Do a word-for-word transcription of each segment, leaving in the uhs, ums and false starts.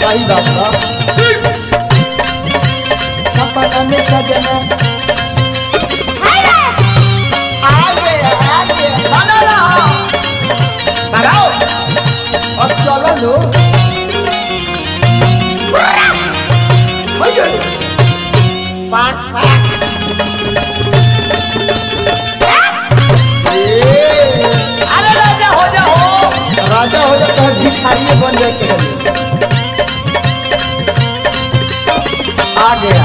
सही बात है सपना में सजना आगे आगे बना रहा बनाओ अब चलो लो पाट पाट अरे राजा हो जा हो राजा हो जाता है भिखारी बन जाते हैं आ गया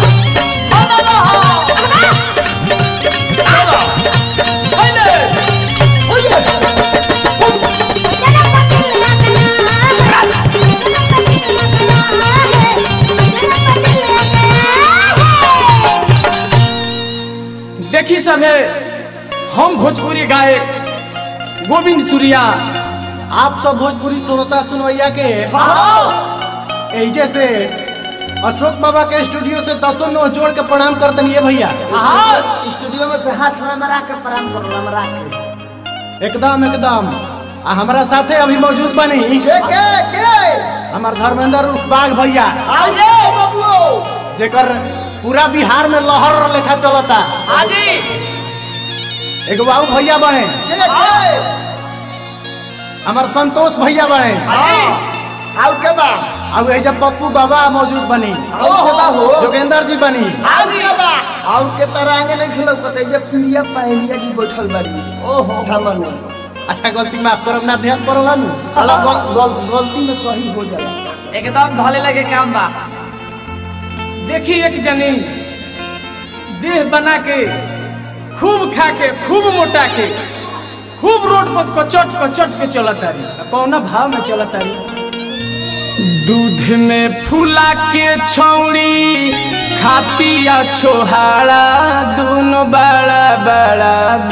देखी सब है हम भोजपुरी गायक गोविंद सूर्या आप सब भोजपुरी सुनता सुनवैया के एजे से अशोक बाबा के स्टूडियो से दसों नो जोड़ के प्रणाम करतन ये भैया स्टूडियो में से हाथ लमरा के प्रणाम करो लमरा के एकदम एकदम आ हमारा साथे अभी मौजूद बनी के के के हमार धर्मेंद्र उर्फ बाघ भैया आगे बबुओ जेकर पूरा बिहार में लहर लेखा चलता आजी एगो बाबू भैया बने के के हमार संतोष भैया बने आउ के बा अब एजा पप्पू बाबा मौजूद बनी आउ के बा हो जोगेंद्र जी बनी आउ के बा आउ के तरह आगे नहीं खिलो कते जे प्रिया पहलिया जी बैठल बाड़ी ओहो सामने अच्छा गलती माफ करब ना ध्यान पड़ला नु चला गलती में सही हो जाला एकदम धले लगे काम बा देखी एक जनी देह बना के खूब खा के खूब मोटा के खूब रोड पर कचट कचट के चलता रही कौना भाव में चलता रही दूध में फूला के छौड़ी खातिया छोहाड़ा दोनों बड़ा बड़ा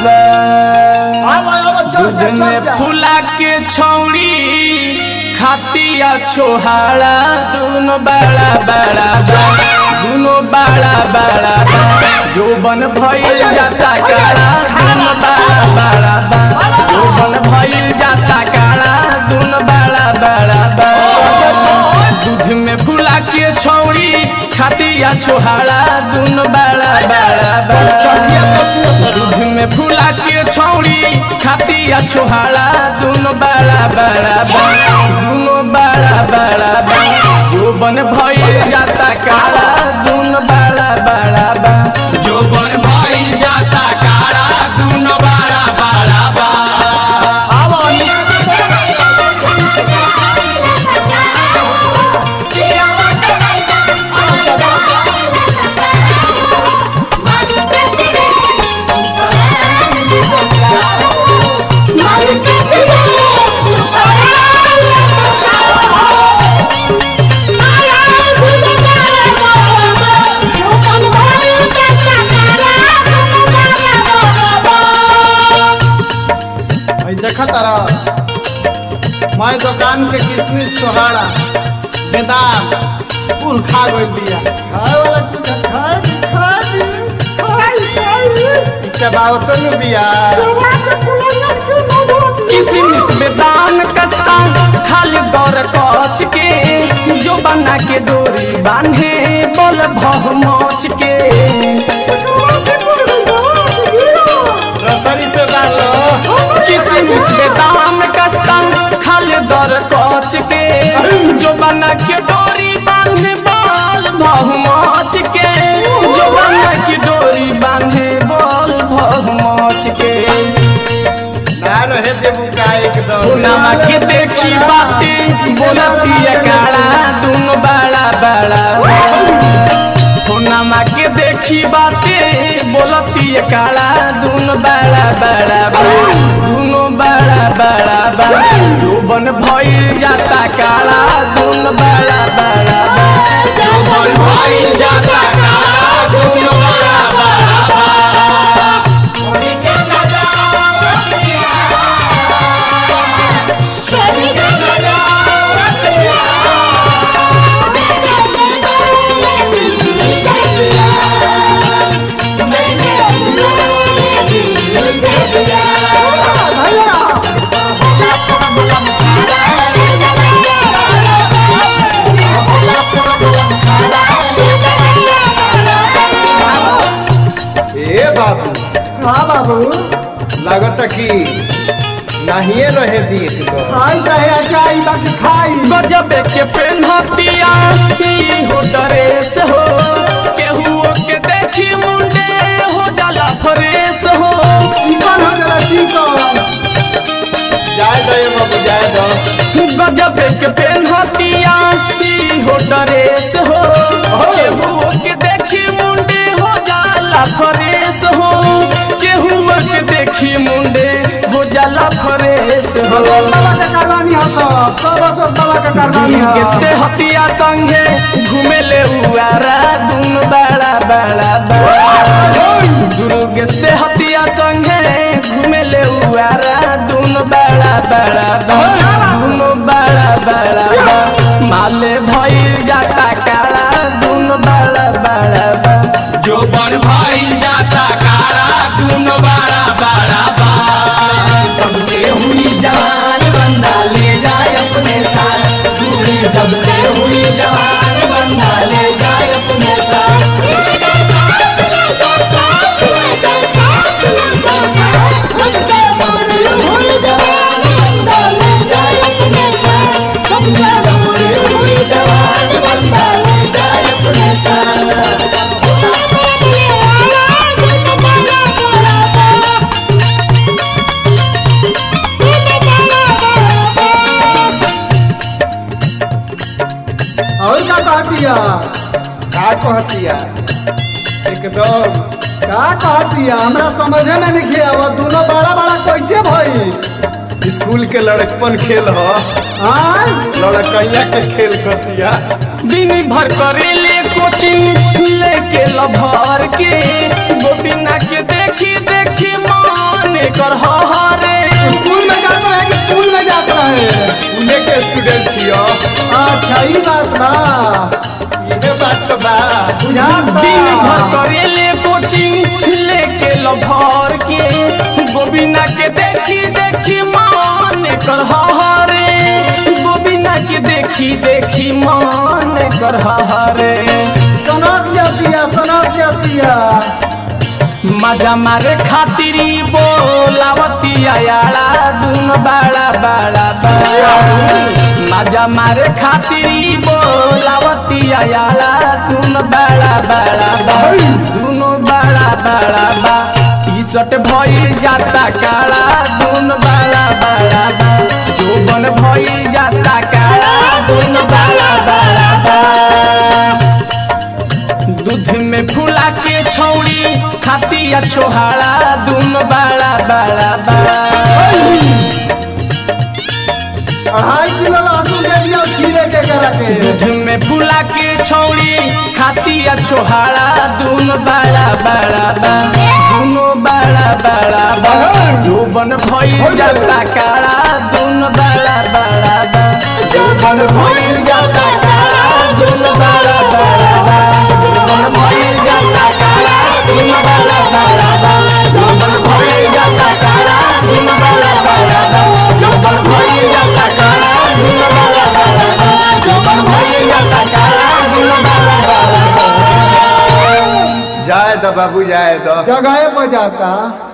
दूध में फूला के छौड़ी खातिया छोहाड़ा दोनों बड़ा बड़ा दोनों बड़ा बड़ा जोबन भइल जाता काला दोनों बड़ा बड़ा जोबन भइल जाता काला दोनों बड़ा बड़ा दूध में फूला के छौड़ी खातिया छोहाड़ा दोनों बड़ा बड़ा दूध में फूला के छौड़ी खातिया छोहाड़ा दोनों बड़ा बड़ा दोनों बड़ा बड़ा जोबन भइल जाता काला दोनों बड़ा बड़ा जोबन भइल जाता काला दोनों बड़ा बड़ा देखा तारा मैं दुकान के किशमिश सोहाड़ा बेदाम कुल खा गई दिया खाए वाला चीज खाए खाए खाए खाए चबाओ तो न बिया किशमिश बेदाम कस्ता खाली दौर कच के जो बना के डोरी बांधे बोल भव मोच के रसरी से डालो किशमिश बेदाम कस्ता खाली दौर कच के जो बना के डोरी बांधे बोल भव मोच के जो बना के डोरी बांधे बोल भव मोच के ना रहे देबू का एकदम पुनामा के देखी बातें बोलती है काला दोनों बड़ा बड़ा पुनामा के देखी बातें बोलती है काला दोनों बड़ा बड़ा दोनों बड़ा बड़ा जोबन भइल जाता काला दोनों बड़ा बड़ा जोबन भइल जाता काला दोनों बड़ा बड़ा भैया बाबू हाँ बाबू लागत कि नाहिए रहे दी तो खाई चाहे अचाई बाकी खाई गजब के पेन्हतिया ही हो ड्रेस हो केहू के देखी मुंडे हो जाला फ्रेश हो चिकन हो जरा चिकन जाए दो ये बाबू जाए दो गजब के पेन्हतिया ही हो ड्रेस हो केहू के देखी मुंडे हो जाला फ्रेश हो केहू के देखी मुंडे हो जाला फ्रेश हो बाबा का कारवानी हो सब सब सब बाबा का कारवानी हो किसते हतिया संगे घूमे ले उआरा दुन बड़ा बड़ा बड़ा दुर्ग से हतिया संगे घूमे ले उआरा दुन बड़ा बड़ा दुन बड़ा बड़ा माले भइल जाता काला दुन बड़ा बड़ा जो बन भइल जाता काला दुन बड़ा बड़ा तब से हुई जवान बंदा ले जाए अपने साथ दूरी जब से हुई जवान बंदा ले जाए अपने साथ और का कहतिया का कहतिया एकदम का कहतिया हमरा समझे में नहीं आवा दोनों बड़ा बड़ा कैसे भई स्कूल के लड़कपन खेल हो हां लड़कैया के खेल करतिया दिन भर करेले कोचिंग लेके लभर के गोबिना के देखी देखी मान कर हरे स्कूल में जाता है कि स्कूल में जाता है उन्हें के स्टूडेंट थियो अच्छा ई बात बा ये बात तो बा बुझात बा दिन भर करेले कोचिंग लेके लभर के गोबिना के देखी देखी मान कर हरे गोबिना के देखी देखी मान कर हरे सनक जातिया सनक जातिया मजा मारे खातिरी बोलावतिया याला दुन बड़ा बड़ा बड़ा मजा मारे खातिरी बोलावतिया याला दुन बड़ा बड़ा बड़ा दुनो बड़ा बड़ा बा टी शर्ट भइल जाता काला दुन बड़ा बड़ा बा जोबन भइल जाता काला दुन बड़ा बड़ा बा दूध में फुला के छौड़ी खातिया छोहाड़ा दुन बड़ा बड़ा बड़ा अढ़ाई किलो लहसुन दे दिया छीले के करा के दूध में फुला के छौड़ी खातिया छोहाड़ा दुन बड़ा बड़ा बा दुनो बड़ा बड़ा बा जोबन भइल जाता काला दुन बड़ा बड़ा बा जोबन भइल जाता काला दुन बड़ा बड़ा बा जोबन भइल जाता काला दुन बड़ा बड़ा बा जोबन भइल जाता काला दुन बड़ा बड़ा बा जोबन भइल जाता काला दुन बड़ा बड़ा बा जोबन भइल जाता काला दुन बड़ा बड़ा बा जाए दो बाबू जाए दो जगह पर जाता